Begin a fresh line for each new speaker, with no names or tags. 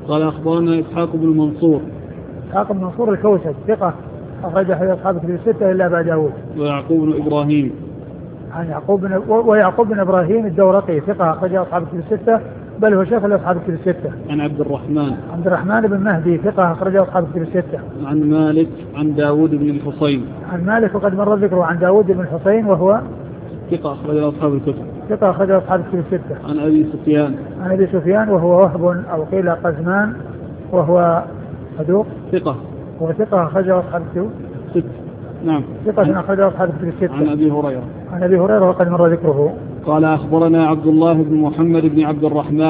قال أخبرنا إسحاق بن منصور.
إسحاق بن منصور الكوسج ثقة أخرج حديث أصحاب الكتب الستة إلا أبا داود.
ويعقوب بن إبراهيم.
ويعقوب بن إبراهيم الدورقي ثقة أخرج أصحاب الكتب الستة بل هو شيخ لأصحاب الكتب الستة.
عن عبد
الرحمن بن مهدي ثقة أخرج أصحاب الكتب الستة.
عن مالك عن داود بن الحصين.
عن مالك وقد مر ذكره عن داود بن الحصين وهو
ثقة أخرج أصحاب الكتب.
ثقة أخرج أصحاب الكتب الستة.
عن أبي سفيان.
عن أبي سفيان وهو وهب أو قيل قزمان وهو صدوق.
ثقة.
هو ثقة أخرج أصحاب الكتب
ستة. نعم.
ثقة أخرج أصحاب الكتب الستة.
عن أبي هريرة.
عن أبي هريرة وقد مر ذكره.
قال أخبرنا عبد الله بن محمد بن عبد الرحمن